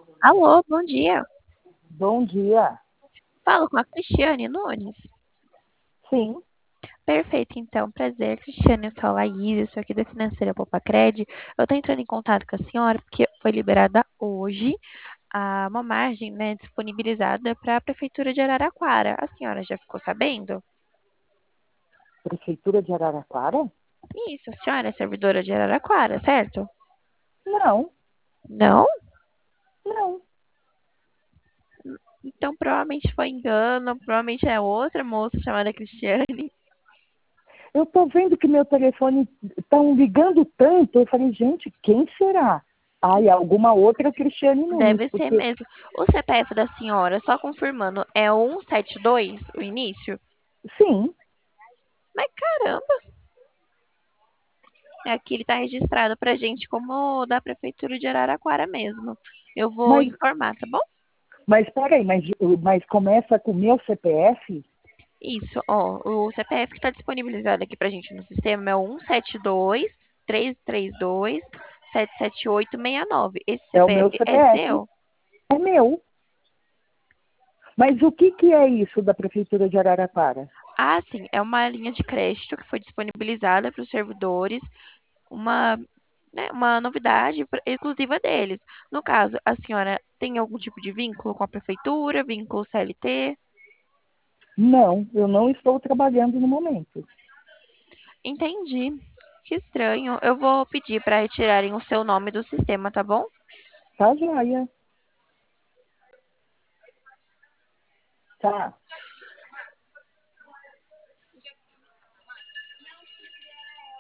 Alô, bom dia. Bom dia. Falo com a Cristiane Nunes. Sim, Perfeito, então. Prazer, Cristiane. Eu sou a Laís, eu sou aqui da Financeira Popacred. Eu estou entrando em contato com a senhora porque foi liberada hoje uma margem, né, disponibilizada para a Prefeitura de Araraquara. A senhora já ficou sabendo? Prefeitura de Araraquara? Isso, a senhora é servidora de Araraquara, certo? Não, Não? não. Então provavelmente foi engano, provavelmente é outra moça chamada Cristiane. Eu estou vendo que meu telefone estão ligando tanto. Eu falei, gente, quem será? Ai, alguma outra Cristiane Nunes, Deve ser porque mesmo. O CPF da senhora, só confirmando, é o 172, o início? sim, Mas caramba, aqui ele está registrado pra gente como da Prefeitura de Araraquara mesmo. Eu vou mas, informar, tá bom? mas peraí, mas começa com o meu CPF? Isso, ó, o CPF que está disponibilizado aqui pra gente no sistema é o 172-332-77869. Esse É o meu CPF é CPF, seu? é meu. Mas o que é isso da Prefeitura de Araraquara? Ah, sim, é uma linha de crédito que foi disponibilizada para os servidores, uma, né, uma novidade exclusiva deles. No caso, a senhora tem algum tipo de vínculo com a prefeitura, vínculo CLT? Não, eu não estou trabalhando no momento. Entendi. Que estranho. Eu vou pedir para retirarem o seu nome do sistema, tá bom? Tá joia. Tá.